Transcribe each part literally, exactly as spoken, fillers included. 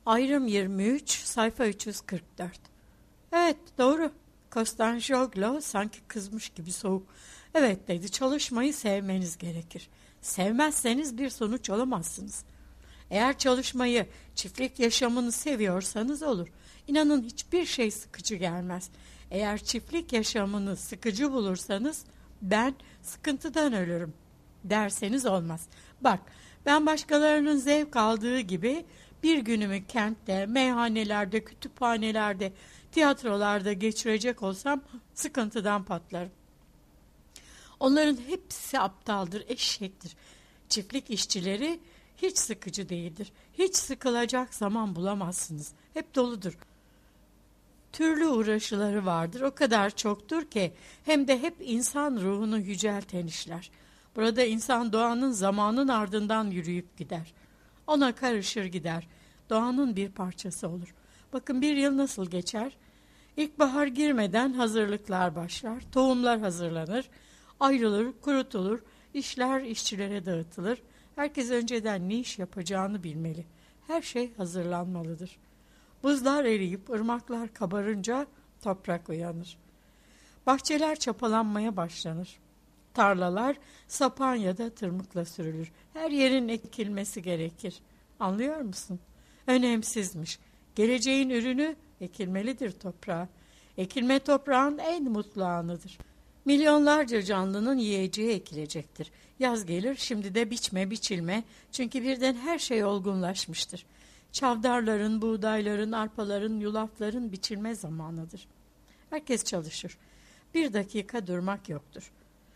Ayrım yirmi üç, sayfa üç yüz kırk dört. Evet, doğru. Kostanjoglo sanki kızmış gibi soğuk. Evet dedi, çalışmayı sevmeniz gerekir. Sevmezseniz bir sonuç alamazsınız. Eğer çalışmayı, çiftlik yaşamını seviyorsanız olur. İnanın hiçbir şey sıkıcı gelmez. Eğer çiftlik yaşamını sıkıcı bulursanız ben sıkıntıdan ölürüm derseniz olmaz. Bak, ben başkalarının zevk aldığı gibi bir günümü kentte, meyhanelerde, kütüphanelerde, tiyatrolarda geçirecek olsam sıkıntıdan patlarım. Onların hepsi aptaldır, eşektir. Çiftlik işçileri hiç sıkıcı değildir. Hiç sıkılacak zaman bulamazsınız. Hep doludur. Türlü uğraşıları vardır. O kadar çoktur ki hem de hep insan ruhunu yücelten işler. Burada insan doğanın zamanın ardından yürüyüp gider. Ona karışır gider. Doğanın bir parçası olur. Bakın bir yıl nasıl geçer? İlkbahar girmeden hazırlıklar başlar. Tohumlar hazırlanır. Ayrılır, kurutulur. İşler işçilere dağıtılır. Herkes önceden ne iş yapacağını bilmeli. Her şey hazırlanmalıdır. Buzlar eriyip ırmaklar kabarınca toprak uyanır. Bahçeler çapalanmaya başlanır. Tarlalar sapan ya da tırmıkla sürülür. Her yerin ekilmesi gerekir. Anlıyor musun? Önemsizmiş. Geleceğin ürünü ekilmelidir toprağa. Ekilme toprağın en mutlu anıdır. Milyonlarca canlının yiyeceği ekilecektir. Yaz gelir, şimdi de biçme biçilme, çünkü birden her şey olgunlaşmıştır. Çavdarların, buğdayların, arpaların, yulafların biçilme zamanıdır. Herkes çalışır. Bir dakika durmak yoktur.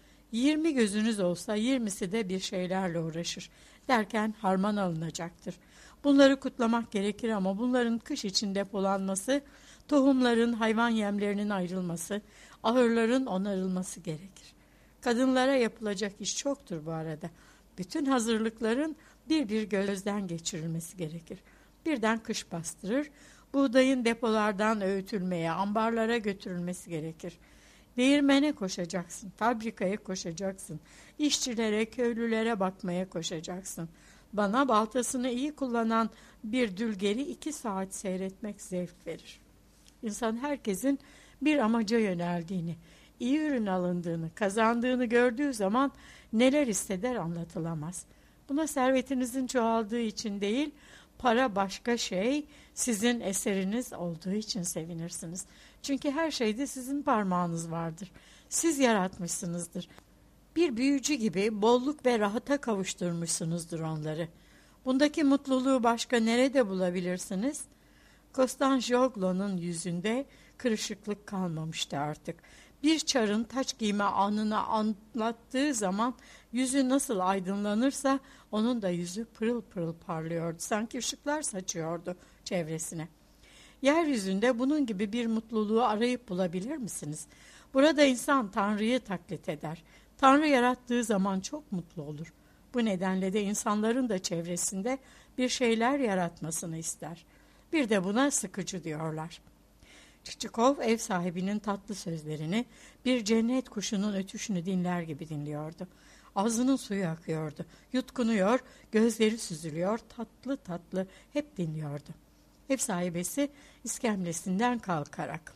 Yirmi gözünüz olsa yirmisi de bir şeylerle uğraşır. Derken harman alınacaktır. Bunları kutlamak gerekir ama bunların kış için depolanması, tohumların, hayvan yemlerinin ayrılması, ahırların onarılması gerekir. Kadınlara yapılacak iş çoktur bu arada. Bütün hazırlıkların bir bir gözden geçirilmesi gerekir. Birden kış bastırır, buğdayın depolardan öğütülmeye, ambarlara götürülmesi gerekir. Değirmene koşacaksın, fabrikaya koşacaksın, işçilere, köylülere bakmaya koşacaksın. Bana baltasını iyi kullanan bir dülgeri iki saat seyretmek zevk verir. İnsan herkesin bir amaca yöneldiğini, iyi ürün alındığını, kazandığını gördüğü zaman neler hisseder anlatılamaz. Buna servetinizin çoğaldığı için değil, para başka şey, sizin eseriniz olduğu için sevinirsiniz. Çünkü her şeyde sizin parmağınız vardır. Siz yaratmışsınızdır. Bir büyücü gibi bolluk ve rahata kavuşturmuşsunuzdur onları. Bundaki mutluluğu başka nerede bulabilirsiniz? Kostanjoglo'nun yüzünde kırışıklık kalmamıştı artık. Bir çarın taç giyme anını anlattığı zaman yüzü nasıl aydınlanırsa onun da yüzü pırıl pırıl parlıyordu. Sanki ışıklar saçıyordu çevresine. Yeryüzünde bunun gibi bir mutluluğu arayıp bulabilir misiniz? Burada insan Tanrı'yı taklit eder. Tanrı yarattığı zaman çok mutlu olur. Bu nedenle de insanların da çevresinde bir şeyler yaratmasını ister. Bir de buna sıkıcı diyorlar. Çiçikov ev sahibinin tatlı sözlerini, bir cennet kuşunun ötüşünü dinler gibi dinliyordu. Ağzının suyu akıyordu, yutkunuyor, gözleri süzülüyor, tatlı tatlı hep dinliyordu. Ev sahibesi iskemlesinden kalkarak,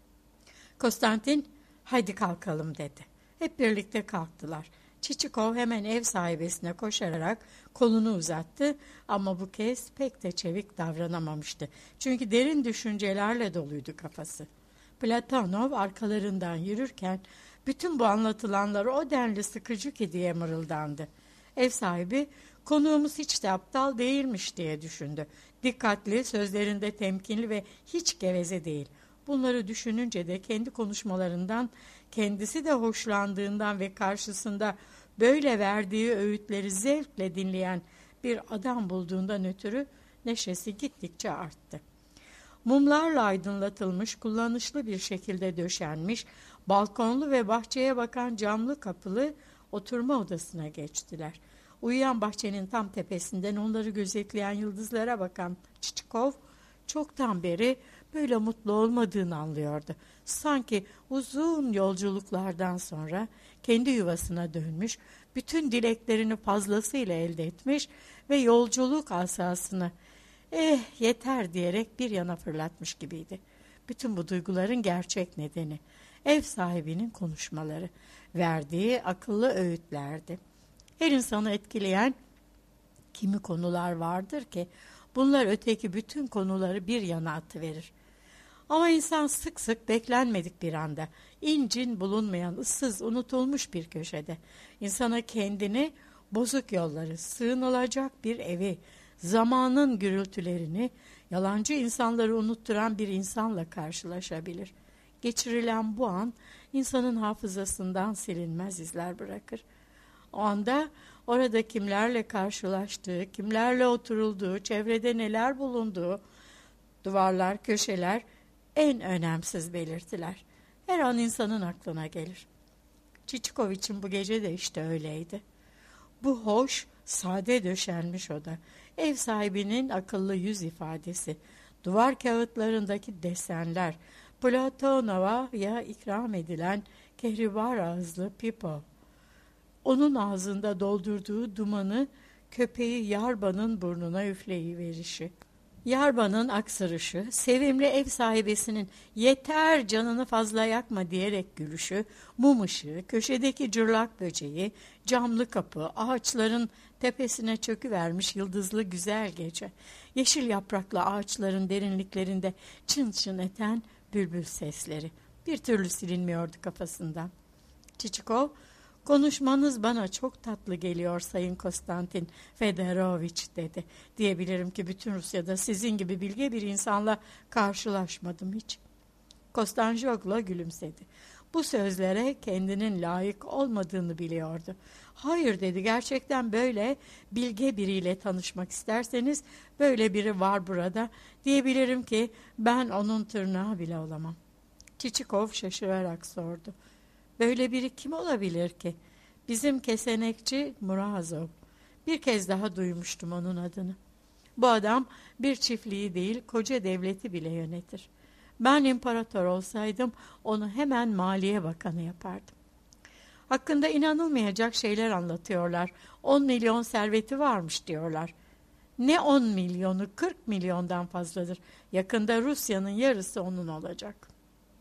"Konstantin, haydi kalkalım," dedi. Hep birlikte kalktılar. Çiçikov hemen ev sahibesine koşarak kolunu uzattı ama bu kez pek de çevik davranamamıştı. Çünkü derin düşüncelerle doluydu kafası. Platonov arkalarından yürürken bütün bu anlatılanlar o denli sıkıcı ki diye mırıldandı. Ev sahibi konuğumuz hiç de aptal değilmiş diye düşündü. Dikkatli, sözlerinde temkinli ve hiç geveze değil. Bunları düşününce de kendi konuşmalarından, kendisi de hoşlandığından ve karşısında böyle verdiği öğütleri zevkle dinleyen bir adam bulduğundan ötürü neşesi gittikçe arttı. Mumlarla aydınlatılmış, kullanışlı bir şekilde döşenmiş, balkonlu ve bahçeye bakan camlı kapılı oturma odasına geçtiler. Uyuyan bahçenin tam tepesinden onları gözetleyen yıldızlara bakan Çiçikov, çoktan beri böyle mutlu olmadığını anlıyordu. Sanki uzun yolculuklardan sonra kendi yuvasına dönmüş, bütün dileklerini fazlasıyla elde etmiş ve yolculuk asasını Eh yeter diyerek bir yana fırlatmış gibiydi. Bütün bu duyguların gerçek nedeni ev sahibinin konuşmaları, verdiği akıllı öğütlerdi. Her insanı etkileyen kimi konular vardır ki bunlar öteki bütün konuları bir yana atıverir. Ama insan sık sık beklenmedik bir anda, incin bulunmayan, ıssız, unutulmuş bir köşede, insana kendini, bozuk yolları, sığınılacak bir evi, zamanın gürültülerini, yalancı insanları unutturan bir insanla karşılaşabilir. Geçirilen bu an, insanın hafızasından silinmez izler bırakır. O anda orada kimlerle karşılaştığı, kimlerle oturulduğu, çevrede neler bulunduğu, duvarlar, köşeler, en önemsiz belirtiler. Her an insanın aklına gelir. Çiçikov için bu gece de işte öyleydi. Bu hoş, sade döşenmiş oda, ev sahibinin akıllı yüz ifadesi, duvar kağıtlarındaki desenler, Platonova'ya ikram edilen kehribar ağızlı pipo, onun ağzında doldurduğu dumanı köpeği Yarba'nın burnuna üfleyiverişi, Yarba'nın aksırışı, sevimli ev sahibesinin yeter canını fazla yakma diyerek gülüşü, mum ışığı, köşedeki cırlak böceği, camlı kapı, ağaçların tepesine çöküvermiş yıldızlı güzel gece, yeşil yapraklı ağaçların derinliklerinde çın çın eten bülbül sesleri bir türlü silinmiyordu kafasından. Çiçikov, konuşmanız bana çok tatlı geliyor Sayın Konstantin Fedorovich dedi. Diyebilirim ki bütün Rusya'da sizin gibi bilge bir insanla karşılaşmadım hiç. Kostanjoglo gülümsedi. Bu sözlere kendinin layık olmadığını biliyordu. Hayır dedi, gerçekten böyle bilge biriyle tanışmak isterseniz böyle biri var burada. Diyebilirim ki ben onun tırnağı bile olamam. Çiçikov şaşırarak sordu. Böyle biri kim olabilir ki? Bizim kesenekçi Murazov. Bir kez daha duymuştum onun adını. Bu adam bir çiftliği değil, koca devleti bile yönetir. Ben imparator olsaydım onu hemen Maliye Bakanı yapardım. Hakkında inanılmayacak şeyler anlatıyorlar. On milyon serveti varmış diyorlar. Ne on milyonu, kırk milyondan fazladır. Yakında Rusya'nın yarısı onun olacak.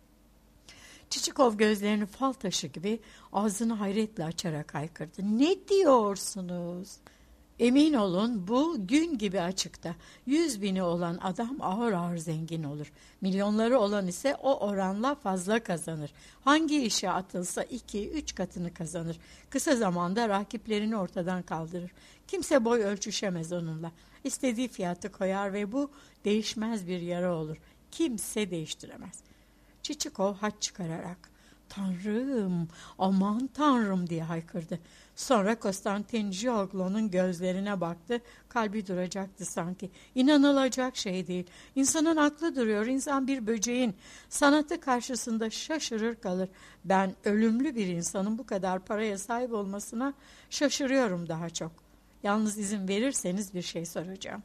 Çiçikov gözlerini fal taşı gibi ağzını hayretle açarak haykırdı. Ne diyorsunuz? Emin olun bu gün gibi açıkta. Yüz bini olan adam ağır ağır zengin olur. Milyonları olan ise o oranla fazla kazanır. Hangi işe atılsa iki, üç katını kazanır. Kısa zamanda rakiplerini ortadan kaldırır. Kimse boy ölçüşemez onunla. İstediği fiyatı koyar ve bu değişmez bir yara olur. Kimse değiştiremez. Çiçikov haç çıkararak "Tanrım, aman Tanrım" diye haykırdı. Sonra Konstantin Joglo'nun gözlerine baktı. Kalbi duracaktı sanki. İnanılacak şey değil. İnsanın aklı duruyor. İnsan bir böceğin sanatı karşısında şaşırır kalır. Ben ölümlü bir insanın bu kadar paraya sahip olmasına şaşırıyorum daha çok. Yalnız izin verirseniz bir şey soracağım.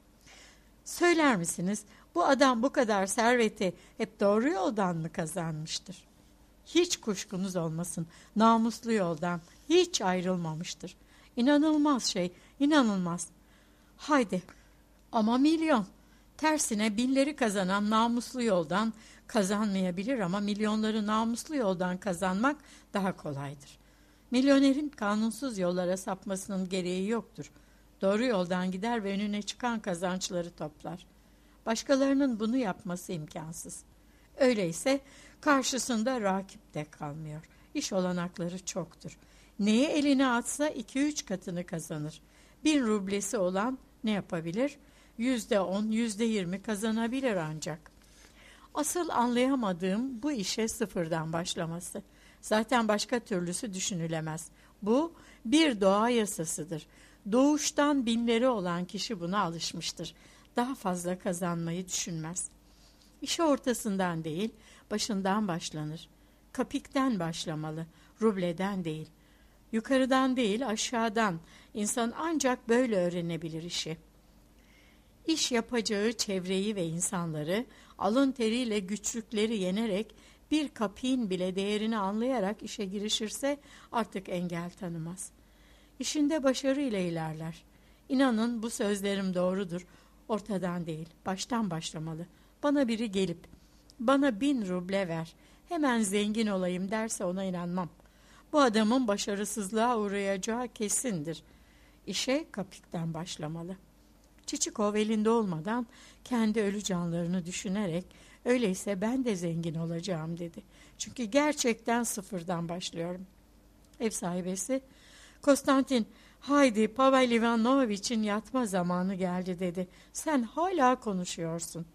Söyler misiniz, bu adam bu kadar serveti hep doğru yoldan mı kazanmıştır? Hiç kuşkunuz olmasın, namuslu yoldan hiç ayrılmamıştır. İnanılmaz şey, inanılmaz. Haydi, ama milyon. Tersine binleri kazanan namuslu yoldan kazanmayabilir ama milyonları namuslu yoldan kazanmak daha kolaydır. Milyonerin kanunsuz yollara sapmasının gereği yoktur. Doğru yoldan gider ve önüne çıkan kazançları toplar. Başkalarının bunu yapması imkansız. Öyleyse karşısında rakip de kalmıyor. İş olanakları çoktur. Neye eline atsa iki üç katını kazanır. Bin rublesi olan ne yapabilir? Yüzde on, yüzde yirmi kazanabilir ancak. Asıl anlayamadığım bu işe sıfırdan başlaması. Zaten başka türlüsü düşünülemez. Bu bir doğa yasasıdır. Doğuştan binleri olan kişi buna alışmıştır. Daha fazla kazanmayı düşünmez. İşe ortasından değil, başından başlanır. Kapikten başlamalı, rubleden değil. Yukarıdan değil, aşağıdan. İnsan ancak böyle öğrenebilir işi. İş yapacağı çevreyi ve insanları alın teriyle güçlükleri yenerek bir kapiğin bile değerini anlayarak işe girişirse artık engel tanımaz. İşinde başarıyla ilerler. İnanın bu sözlerim doğrudur. Ortadan değil, baştan başlamalı. Bana biri gelip, bana bin ruble ver, hemen zengin olayım derse ona inanmam. Bu adamın başarısızlığa uğrayacağı kesindir. İşe Kapik'ten başlamalı. Çiçikov elinde olmadan kendi ölü canlarını düşünerek, öyleyse ben de zengin olacağım dedi. Çünkü gerçekten sıfırdan başlıyorum. Ev sahibesi, Konstantin, haydi Pavel Ivanoviç'in yatma zamanı geldi dedi. Sen hala konuşuyorsun.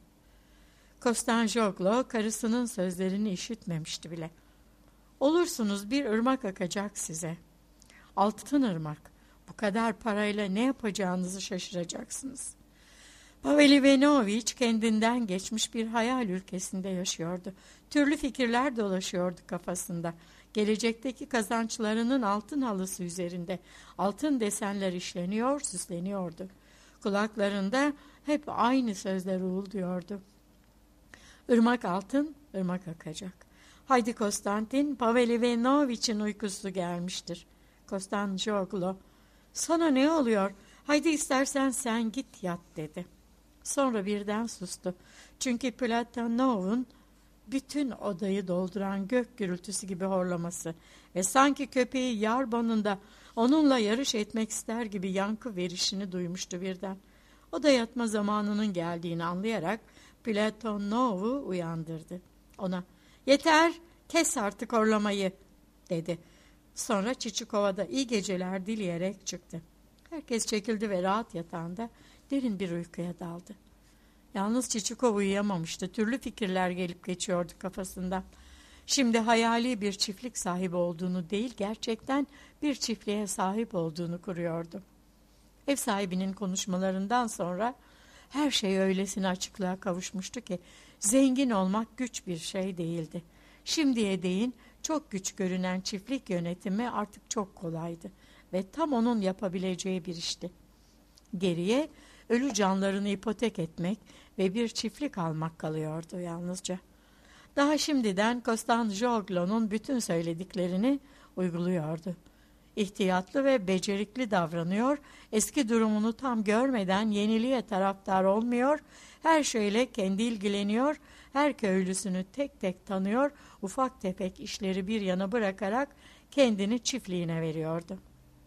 Kostanjoglo karısının sözlerini işitmemişti bile. Olursunuz, bir ırmak akacak size. Altın ırmak. Bu kadar parayla ne yapacağınızı şaşıracaksınız. Pavel Ivanoviç kendinden geçmiş bir hayal ülkesinde yaşıyordu. Türlü fikirler dolaşıyordu kafasında. Gelecekteki kazançlarının altın halısı üzerinde altın desenler işleniyor, süsleniyordu. Kulaklarında hep aynı sözler uğulduyordu. Irmak altın, ırmak akacak. Haydi Konstantin, Pavel Ivanoviç'in uykusu gelmiştir. Kostanjoglo, sana ne oluyor? Haydi istersen sen git yat dedi. Sonra birden sustu. Çünkü Platonov'un bütün odayı dolduran gök gürültüsü gibi horlaması ve sanki köpeği yar banında onunla yarış etmek ister gibi yankı verişini duymuştu birden. O da yatma zamanının geldiğini anlayarak Platonov'u uyandırdı. Ona, yeter, kes artık horlamayı dedi. Sonra Çiçikov'a da iyi geceler dileyerek çıktı. Herkes çekildi ve rahat yatağında derin bir uykuya daldı. Yalnız Çiçikov uyuyamamıştı. Türlü fikirler gelip geçiyordu kafasında. Şimdi hayali bir çiftlik sahibi olduğunu değil, gerçekten bir çiftliğe sahip olduğunu kuruyordu. Ev sahibinin konuşmalarından sonra her şey öylesine açıklığa kavuşmuştu ki zengin olmak güç bir şey değildi. Şimdiye değin çok güç görünen çiftlik yönetimi artık çok kolaydı ve tam onun yapabileceği bir işti. Geriye ölü canlarını ipotek etmek ve bir çiftlik almak kalıyordu yalnızca. Daha şimdiden Kostanjoglo'nun bütün söylediklerini uyguluyordu. İhtiyatlı ve becerikli davranıyor, eski durumunu tam görmeden yeniliğe taraftar olmuyor, her şeyle kendi ilgileniyor, her köylüsünü tek tek tanıyor, ufak tefek işleri bir yana bırakarak kendini çiftliğine veriyordu.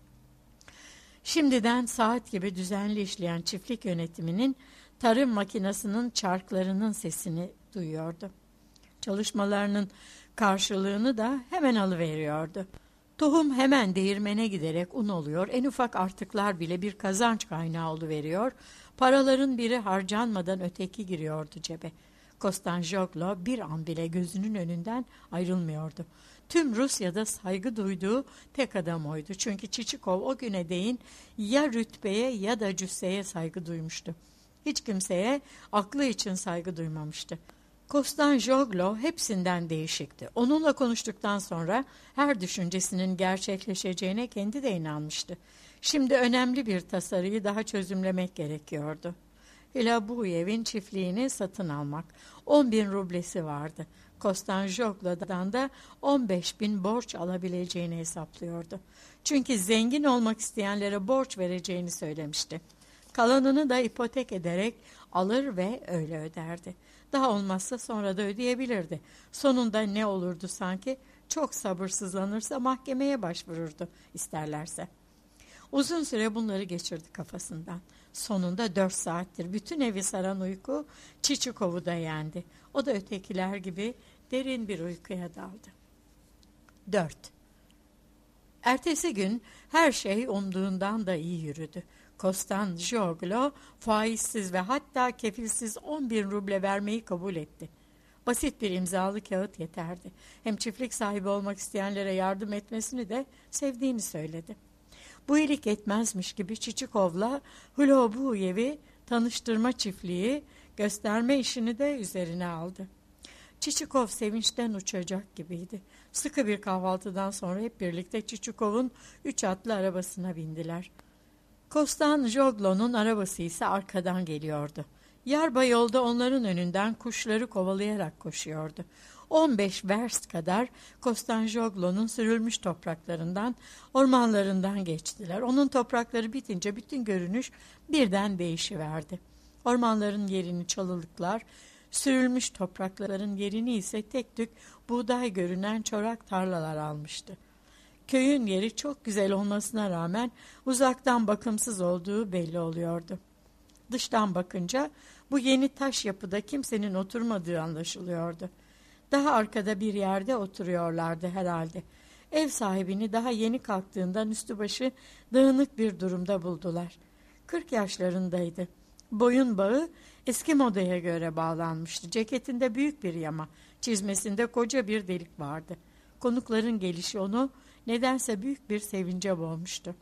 Şimdiden saat gibi düzenli işleyen çiftlik yönetiminin tarım makinesinin çarklarının sesini duyuyordu. Çalışmalarının karşılığını da hemen alıveriyordu. Tohum hemen değirmene giderek un oluyor, en ufak artıklar bile bir kazanç kaynağı oluveriyor, paraların biri harcanmadan öteki giriyordu cebe. Kostanjoglo bir an bile gözünün önünden ayrılmıyordu. Tüm Rusya'da saygı duyduğu tek adam oydu. Çünkü Çiçikov o güne değin ya rütbeye ya da cüsseye saygı duymuştu. Hiç kimseye aklı için saygı duymamıştı. Kostanjoglo hepsinden değişikti. Onunla konuştuktan sonra her düşüncesinin gerçekleşeceğine kendi de inanmıştı. Şimdi önemli bir tasarıyı daha çözümlemek gerekiyordu. Hilabuyev'in çiftliğini satın almak. on bin rublesi vardı. Kostanjoglo'dan da on beş bin borç alabileceğini hesaplıyordu. Çünkü zengin olmak isteyenlere borç vereceğini söylemişti. Kalanını da ipotek ederek alır ve öyle öderdi. Daha olmazsa sonra da ödeyebilirdi. Sonunda ne olurdu sanki? Çok sabırsızlanırsa mahkemeye başvururdu isterlerse. Uzun süre bunları geçirdi kafasından. Sonunda dört saattir bütün evi saran uyku Çiçikov'u da yendi. O da ötekiler gibi derin bir uykuya daldı. dört. Ertesi gün her şey umduğundan da iyi yürüdü. Kostanjoglo faizsiz ve hatta kefilsiz on bin ruble vermeyi kabul etti. Basit bir imzalı kağıt yeterdi. Hem çiftlik sahibi olmak isteyenlere yardım etmesini de sevdiğini söyledi. Bu iyilik etmezmiş gibi Çiçikov'la Hlobuyev'i tanıştırma çiftliği gösterme işini de üzerine aldı. Çiçikov sevinçten uçacak gibiydi. Sıkı bir kahvaltıdan sonra hep birlikte Çiçikov'un üç atlı arabasına bindiler. Kostanjoglo'nun arabası ise arkadan geliyordu. Yarba yolda onların önünden kuşları kovalayarak koşuyordu. on beş verst kadar Kostanjoglo'nun sürülmüş topraklarından, ormanlarından geçtiler. Onun toprakları bitince bütün görünüş birden değişiverdi. Ormanların yerini çalılıklar, sürülmüş toprakların yerini ise tek tük buğday görünen çorak tarlalar almıştı. Köyün yeri çok güzel olmasına rağmen uzaktan bakımsız olduğu belli oluyordu. Dıştan bakınca bu yeni taş yapıda kimsenin oturmadığı anlaşılıyordu. Daha arkada bir yerde oturuyorlardı herhalde. Ev sahibini daha yeni kalktığından üstü başı dağınık bir durumda buldular. Kırk yaşlarındaydı. Boyun bağı eski modaya göre bağlanmıştı. Ceketinde büyük bir yama, çizmesinde koca bir delik vardı. Konukların gelişi onu nedense büyük bir sevince boğmuştu.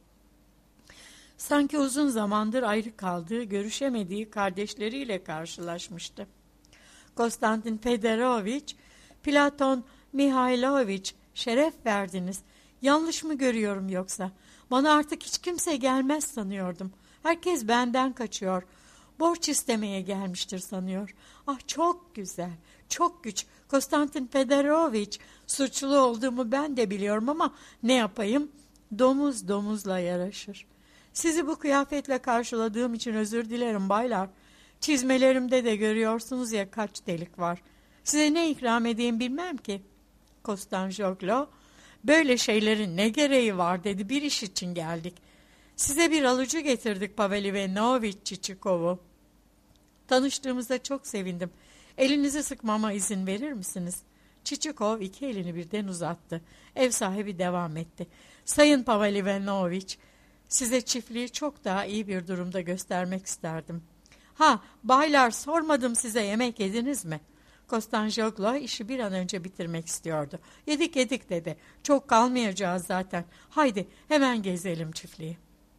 Sanki uzun zamandır ayrı kaldığı, görüşemediği kardeşleriyle karşılaşmıştı. Konstantin Fedorovich, Platon Mihailovich, şeref verdiniz. Yanlış mı görüyorum yoksa? Bana artık hiç kimse gelmez sanıyordum. Herkes benden kaçıyor. Borç istemeye gelmiştir sanıyor. Ah çok güzel, çok güç. Konstantin Fedorovich, suçlu olduğumu ben de biliyorum ama ne yapayım? Domuz domuzla yaraşır. Sizi bu kıyafetle karşıladığım için özür dilerim baylar. Çizmelerimde de görüyorsunuz ya kaç delik var. Size ne ikram edeyim bilmem ki. Kostanjoglo, böyle şeylerin ne gereği var dedi, bir iş için geldik. Size bir alıcı getirdik Pavel Ivanovich Çiçikov'u. Tanıştığımızda çok sevindim. Elinizi sıkmama izin verir misiniz? Çiçikov iki elini birden uzattı. Ev sahibi devam etti. Sayın Pavel Ivanovich, size çiftliği çok daha iyi bir durumda göstermek isterdim. Ha, baylar, sormadım, size yemek yediniz mi? Kostanjoglo işi bir an önce bitirmek istiyordu. Yedik yedik dedi. Çok kalmayacağız zaten. Haydi hemen gezelim çiftliği.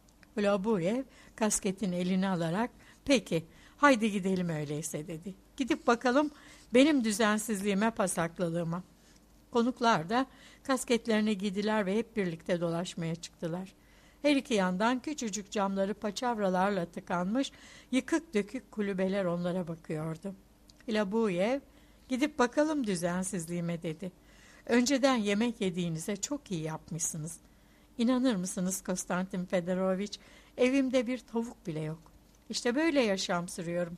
Lobuyev kasketin elini alarak peki haydi gidelim öyleyse dedi. Gidip bakalım benim düzensizliğime, pasaklılığıma. Konuklar da kasketlerini giydiler ve hep birlikte dolaşmaya çıktılar. Her iki yandan küçücük camları paçavralarla tıkanmış yıkık dökük kulübeler onlara bakıyordu. Lobuyev gidip bakalım düzensizliğime dedi. Önceden yemek yediğinize çok iyi yapmışsınız. İnanır mısınız Konstantin Fedorovich, evimde bir tavuk bile yok. İşte böyle yaşam sürüyorum.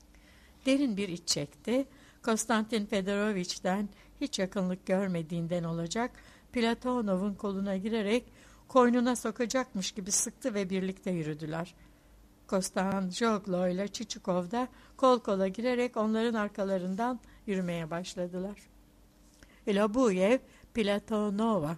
Derin bir iç çekti. Konstantin Fedorovich'ten hiç yakınlık görmediğinden olacak, Platonov'un koluna girerek koynuna sokacakmış gibi sıktı ve birlikte yürüdüler. Kostanjoglo ile Çiçikov da kol kola girerek onların arkalarından yürümeye başladılar. Lobuyev, Platonova.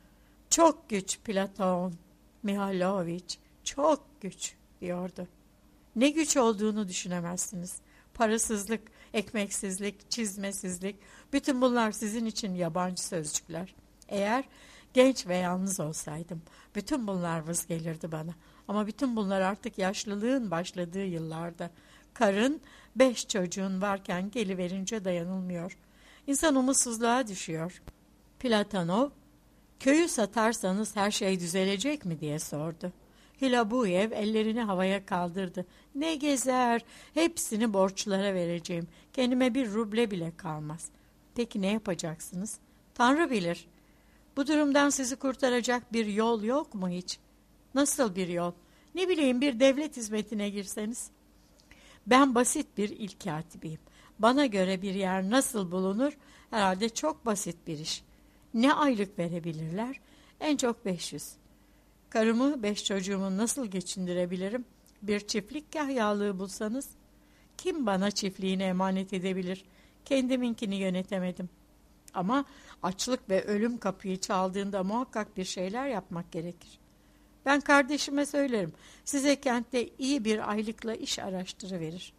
Çok güç Platon Mihailovich, çok güç diyordu. Ne güç olduğunu düşünemezsiniz. Parasızlık, ekmeksizlik, çizmesizlik, bütün bunlar sizin için yabancı sözcükler. Eğer genç ve yalnız olsaydım, bütün bunlar vız gelirdi bana. Ama bütün bunlar artık yaşlılığın başladığı yıllarda. Karın, beş çocuğun varken geliverince dayanılmıyor. İnsan umutsuzluğa düşüyor. Platonov, köyü satarsanız her şey düzelecek mi diye sordu. Lobuyev ellerini havaya kaldırdı. Ne gezer, hepsini borçlara vereceğim. Kendime bir ruble bile kalmaz. Peki ne yapacaksınız? Tanrı bilir. Bu durumdan sizi kurtaracak bir yol yok mu hiç? Nasıl bir yol? Ne bileyim, bir devlet hizmetine girseniz. Ben basit bir ilkatibiyim. Bana göre bir yer nasıl bulunur? Herhalde çok basit bir iş. Ne aylık verebilirler? En çok beş yüz. Karımı, beş çocuğumu nasıl geçindirebilirim? Bir çiftlik kahyalığı bulsanız. Kim bana çiftliğini emanet edebilir? Kendiminkini yönetemedim. Ama açlık ve ölüm kapıyı çaldığında muhakkak bir şeyler yapmak gerekir. Ben kardeşime söylerim. Size kentte iyi bir aylıkla iş araştırıverir.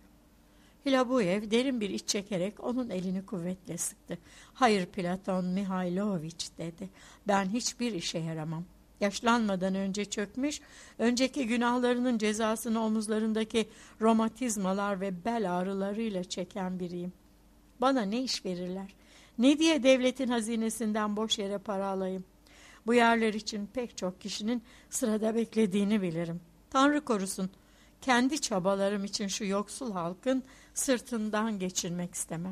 Lobuyev derin bir iç çekerek onun elini kuvvetle sıktı. Hayır Platon Mihailovich dedi. Ben hiçbir işe yaramam. Yaşlanmadan önce çökmüş, önceki günahlarının cezasını omuzlarındaki romatizmalar ve bel ağrılarıyla çeken biriyim. Bana ne iş verirler? Ne diye devletin hazinesinden boş yere para alayım? Bu yerler için pek çok kişinin sırada beklediğini bilirim. Tanrı korusun, kendi çabalarım için şu yoksul halkın sırtından geçirmek istemem.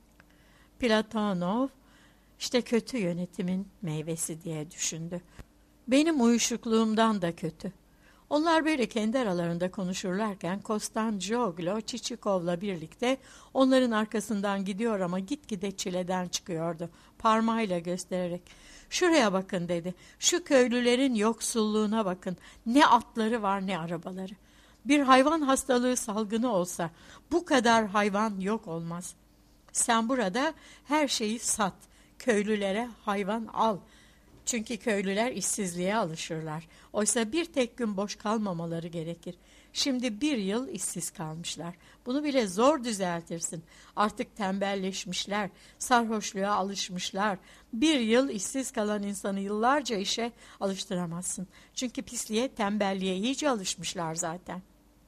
Platonov, işte kötü yönetimin meyvesi diye düşündü. Benim uyuşukluğumdan da kötü. Onlar böyle kendi aralarında konuşurlarken Kostanjoglo Çiçikov'la birlikte onların arkasından gidiyor ama gitgide çileden çıkıyordu. Parmağıyla göstererek "Şuraya bakın," dedi. "Şu köylülerin yoksulluğuna bakın. Ne atları var ne arabaları. Bir hayvan hastalığı salgını olsa bu kadar hayvan yok olmaz. Sen burada her şeyi sat, köylülere hayvan al. Çünkü köylüler işsizliğe alışırlar. Oysa bir tek gün boş kalmamaları gerekir. Şimdi bir yıl işsiz kalmışlar. Bunu bile zor düzeltirsin. Artık tembelleşmişler, sarhoşluğa alışmışlar. Bir yıl işsiz kalan insanı yıllarca işe alıştıramazsın. Çünkü pisliğe, tembelliğe iyice alışmışlar zaten."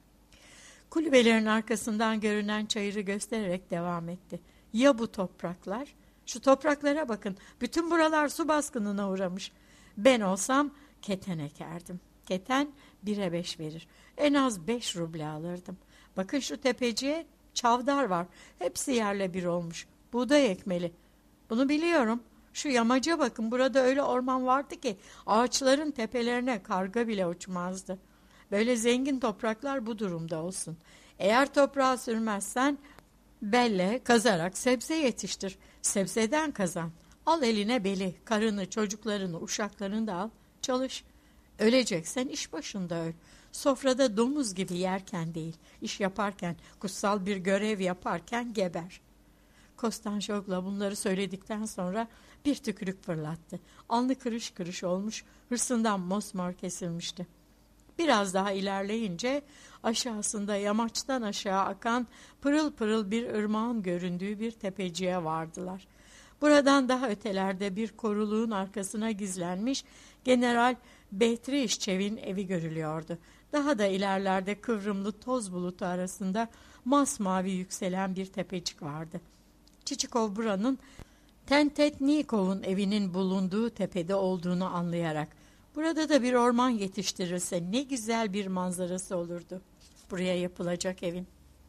Kulübelerin arkasından görünen çayırı göstererek devam etti. "Ya bu topraklar? Şu topraklara bakın. Bütün buralar su baskınına uğramış. Ben olsam keten ekerdim. Keten bire beş verir. En az beş ruble alırdım. Bakın şu tepeciye, çavdar var. Hepsi yerle bir olmuş. Buğday ekmeli. Bunu biliyorum. Şu yamaca bakın. Burada öyle orman vardı ki ağaçların tepelerine karga bile uçmazdı. Böyle zengin topraklar bu durumda olsun. Eğer toprağa sürmezsen belle kazarak sebze yetiştir. Sebzeden kazan. Al eline beli, karını, çocuklarını, uşaklarını da al. Çalış. Öleceksen iş başında öl. Sofrada domuz gibi yerken değil, iş yaparken, kutsal bir görev yaparken geber." Kostanjoglo bunları söyledikten sonra bir tükürük fırlattı. Alnı kırış kırış olmuş, hırsından mosmor kesilmişti. Biraz daha ilerleyince aşağısında yamaçtan aşağı akan pırıl pırıl bir ırmağın göründüğü bir tepeciye vardılar. Buradan daha ötelerde bir koruluğun arkasına gizlenmiş General Betrişçev'in evi görülüyordu. Daha da ilerlerde kıvrımlı toz bulutu arasında masmavi yükselen bir tepecik vardı. Çiçikov buranın Tentetnikov'un evinin bulunduğu tepede olduğunu anlayarak, "Burada da bir orman yetiştirirse ne güzel bir manzarası olurdu buraya yapılacak evin."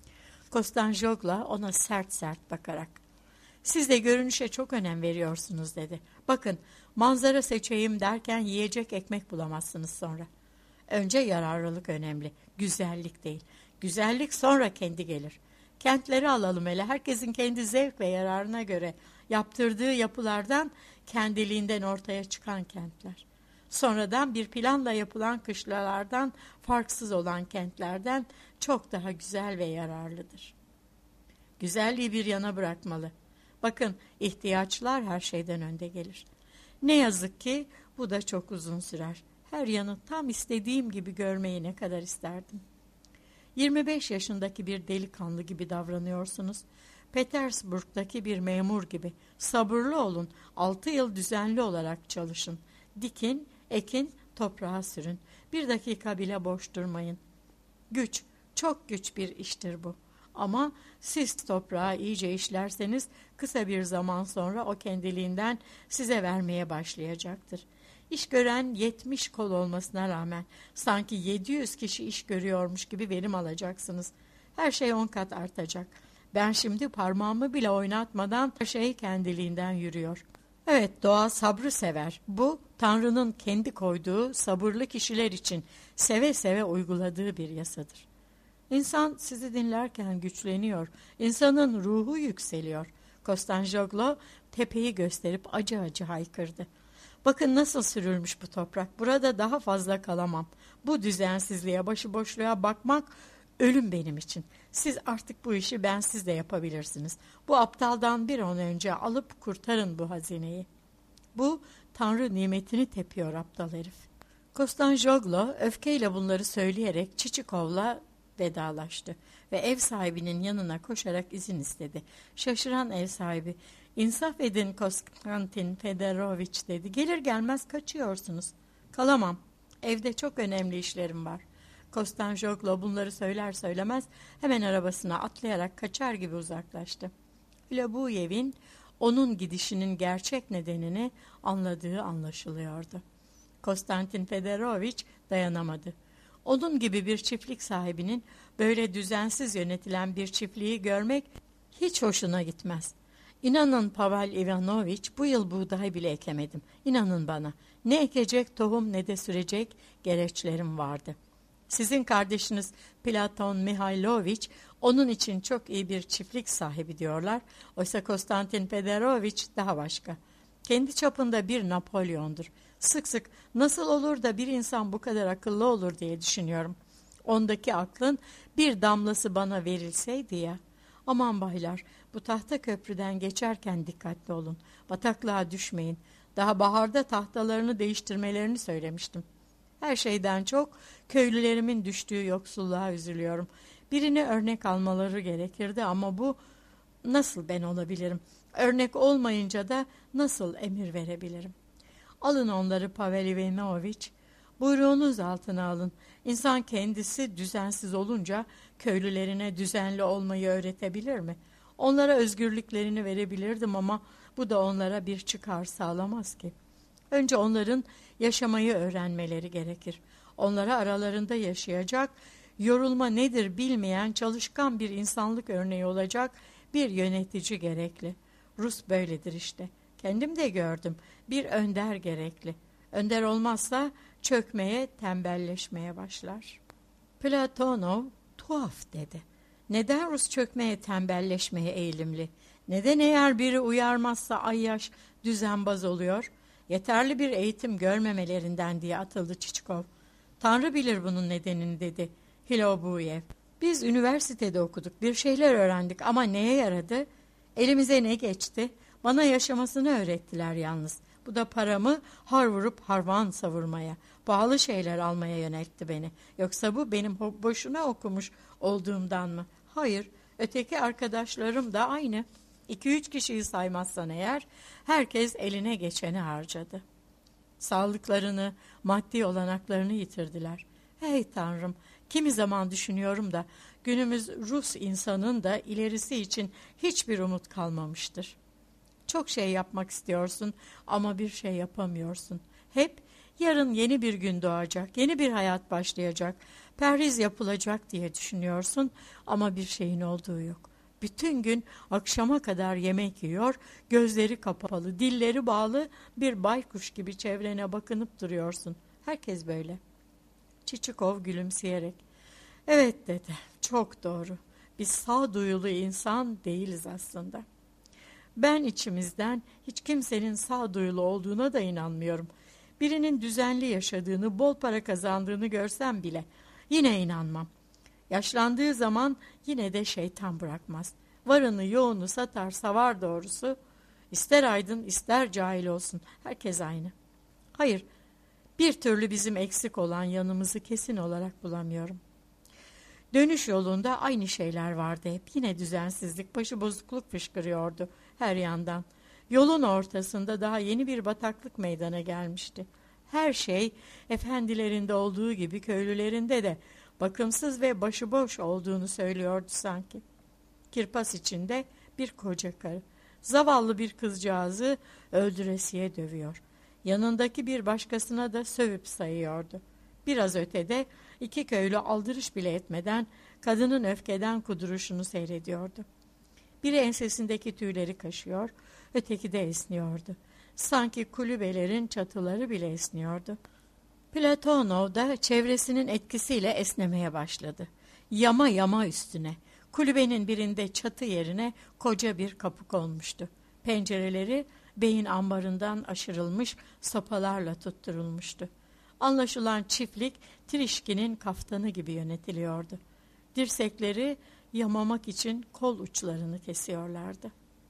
Kostanjoglo ona sert sert bakarak, "Siz de görünüşe çok önem veriyorsunuz," dedi. "Bakın, manzara seçeyim derken yiyecek ekmek bulamazsınız sonra. Önce yararlılık önemli, güzellik değil. Güzellik sonra kendi gelir. Kentleri alalım hele, herkesin kendi zevk ve yararına göre yaptırdığı yapılardan kendiliğinden ortaya çıkan kentler. Sonradan bir planla yapılan kışlalardan farksız olan kentlerden çok daha güzel ve yararlıdır. Güzelliği bir yana bırakmalı. Bakın, ihtiyaçlar her şeyden önde gelir. Ne yazık ki bu da çok uzun sürer. Her yanı tam istediğim gibi görmeyi ne kadar isterdim. yirmi beş yaşındaki bir delikanlı gibi davranıyorsunuz. Petersburg'daki bir memur gibi. Sabırlı olun, altı yıl düzenli olarak çalışın. Dikin, ekin, toprağa sürün. Bir dakika bile boş durmayın. Güç, çok güç bir iştir bu. Ama siz toprağı iyice işlerseniz kısa bir zaman sonra o kendiliğinden size vermeye başlayacaktır. İş gören yetmiş kol olmasına rağmen sanki yedi yüz kişi iş görüyormuş gibi verim alacaksınız. Her şey on kat artacak. Ben şimdi parmağımı bile oynatmadan her şey kendiliğinden yürüyor. Evet, doğa sabrı sever. Bu, Tanrı'nın kendi koyduğu sabırlı kişiler için seve seve uyguladığı bir yasadır. İnsan sizi dinlerken güçleniyor. İnsanın ruhu yükseliyor. Kostanjoglo tepeyi gösterip acı acı haykırdı. Bakın nasıl sürülmüş bu toprak. Burada daha fazla kalamam. Bu düzensizliğe, başıboşluğa bakmak ölüm benim için. Siz artık bu işi bensiz de yapabilirsiniz. Bu aptaldan bir an önce alıp kurtarın bu hazineyi. Bu Tanrı nimetini tepiyor aptal herif. Kostanjoglo öfkeyle bunları söyleyerek Çiçikov'la vedalaştı ve ev sahibinin yanına koşarak izin istedi. Şaşıran ev sahibi, "İnsaf edin Konstantin Fedorovich," dedi. "Gelir gelmez kaçıyorsunuz." "Kalamam. Evde çok önemli işlerim var." Kostanjoglo bunları söyler söylemez hemen arabasına atlayarak kaçar gibi uzaklaştı. Lobuyev'in onun gidişinin gerçek nedenini anladığı anlaşılıyordu. Konstantin Fedorovich dayanamadı. Onun gibi bir çiftlik sahibinin böyle düzensiz yönetilen bir çiftliği görmek hiç hoşuna gitmez. "İnanın Pavel Ivanovich, bu yıl buğday bile ekemedim. İnanın bana, ne ekecek tohum ne de sürecek gereçlerim vardı. Sizin kardeşiniz Platon Mihailoviç onun için çok iyi bir çiftlik sahibi diyorlar. Oysa Konstantin Fedorovich daha başka. Kendi çapında bir Napolyon'dur. Sık sık nasıl olur da bir insan bu kadar akıllı olur diye düşünüyorum. Ondaki aklın bir damlası bana verilseydi ya. Aman baylar, bu tahta köprüden geçerken dikkatli olun. Bataklığa düşmeyin. Daha baharda tahtalarını değiştirmelerini söylemiştim. Her şeyden çok köylülerimin düştüğü yoksulluğa üzülüyorum. Birini örnek almaları gerekirdi ama bu nasıl ben olabilirim? Örnek olmayınca da nasıl emir verebilirim? Alın onları Pavel Ivanovich. Buyruğunuz altına alın. İnsan kendisi düzensiz olunca köylülerine düzenli olmayı öğretebilir mi? Onlara özgürlüklerini verebilirdim ama bu da onlara bir çıkar sağlamaz ki. Önce onların yaşamayı öğrenmeleri gerekir. Onlara aralarında yaşayacak, yorulma nedir bilmeyen çalışkan bir insanlık örneği olacak bir yönetici gerekli. Rus böyledir işte. Kendim de gördüm. Bir önder gerekli. Önder olmazsa çökmeye, tembelleşmeye başlar. Platonov tuhaf dedi. Neden Rus çökmeye, tembelleşmeye eğilimli? Neden eğer biri uyarmazsa ayyaş, düzenbaz oluyor? Yeterli bir eğitim görmemelerinden diye atıldı Çiçkov. Tanrı bilir bunun nedenini dedi Hilobuyev. Biz üniversitede okuduk, bir şeyler öğrendik ama neye yaradı? Elimize ne geçti? Bana yaşamasını öğrettiler yalnız. Bu da paramı har vurup harvan savurmaya, pahalı şeyler almaya yöneltti beni. Yoksa bu benim boşuna okumuş olduğumdan mı? Hayır, öteki arkadaşlarım da aynı. İki üç kişiyi saymazsan eğer, herkes eline geçeni harcadı. Sağlıklarını, maddi olanaklarını yitirdiler. Hey Tanrım, kimi zaman düşünüyorum da günümüz Rus insanın da ilerisi için hiçbir umut kalmamıştır. Çok şey yapmak istiyorsun ama bir şey yapamıyorsun. Hep yarın yeni bir gün doğacak, yeni bir hayat başlayacak, perhiz yapılacak diye düşünüyorsun ama bir şeyin olduğu yok. Bütün gün akşama kadar yemek yiyor, gözleri kapalı, dilleri bağlı bir baykuş gibi çevrene bakınıp duruyorsun. Herkes böyle. Çiçikov gülümseyerek, evet dedi, çok doğru. Biz sağduyulu insan değiliz aslında. Ben içimizden hiç kimsenin sağduyulu olduğuna da inanmıyorum. Birinin düzenli yaşadığını, bol para kazandığını görsem bile yine inanmam. Yaşlandığı zaman yine de şeytan bırakmaz. Varını yoğunu satar savar doğrusu. İster aydın ister cahil olsun. Herkes aynı. Hayır, bir türlü bizim eksik olan yanımızı kesin olarak bulamıyorum. Dönüş yolunda aynı şeyler vardı hep. Yine düzensizlik, başıbozukluk fışkırıyordu her yandan. Yolun ortasında daha yeni bir bataklık meydana gelmişti. Her şey efendilerinde olduğu gibi köylülerinde de bakımsız ve başıboş olduğunu söylüyordu sanki. Kirpas içinde bir koca karı, zavallı bir kızcağızı öldüresiye dövüyor. Yanındaki bir başkasına da sövüp sayıyordu. Biraz ötede iki köylü aldırış bile etmeden kadının öfkeden kuduruşunu seyrediyordu. Biri ensesindeki tüyleri kaşıyor, öteki de esniyordu. Sanki kulübelerin çatıları bile esniyordu. Platonov da çevresinin etkisiyle esnemeye başladı. Yama yama üstüne. Kulübenin birinde çatı yerine koca bir kapı konmuştu. Pencereleri beyin ambarından aşırılmış sopalarla tutturulmuştu. Anlaşılan çiftlik Trişkin'in kaftanı gibi yönetiliyordu. Dirsekleri yamamak için kol uçlarını kesiyorlardı.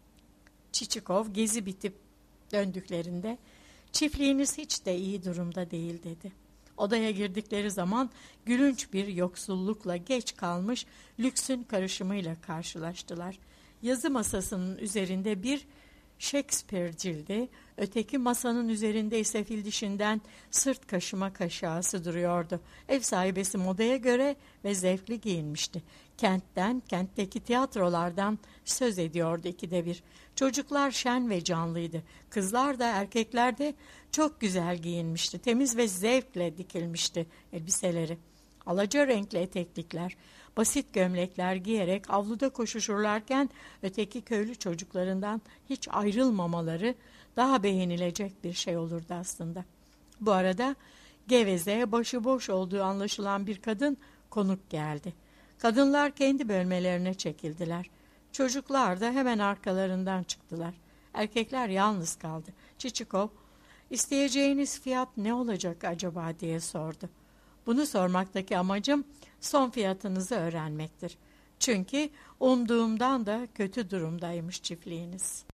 Çiçikov gezi bitip döndüklerinde çiftliğiniz hiç de iyi durumda değil dedi. Odaya girdikleri zaman gülünç bir yoksullukla geç kalmış lüksün karışımıyla karşılaştılar. Yazı masasının üzerinde bir Shakespeare cildi, öteki masanın üzerinde ise fil dişinden sırt kaşıma kaşağısı duruyordu. Ev sahibesi modaya göre ve zevkli giyinmişti. Kentten, kentteki tiyatrolardan söz ediyordu ikide bir. Çocuklar şen ve canlıydı. Kızlar da erkekler de çok güzel giyinmişti. Temiz ve zevkle dikilmişti elbiseleri. Alaca renkli eteklikler, basit gömlekler giyerek avluda koşuşurlarken öteki köylü çocuklarından hiç ayrılmamaları daha beğenilecek bir şey olurdu aslında. Bu arada Geveze, başıboş olduğu anlaşılan bir kadın konuk geldi. Kadınlar kendi bölmelerine çekildiler. Çocuklar da hemen arkalarından çıktılar. Erkekler yalnız kaldı. Çiçikov, "İsteyeceğiniz fiyat ne olacak acaba?" diye sordu. "Bunu sormaktaki amacım son fiyatınızı öğrenmektir. Çünkü umduğumdan da kötü durumdaymış çiftliğiniz."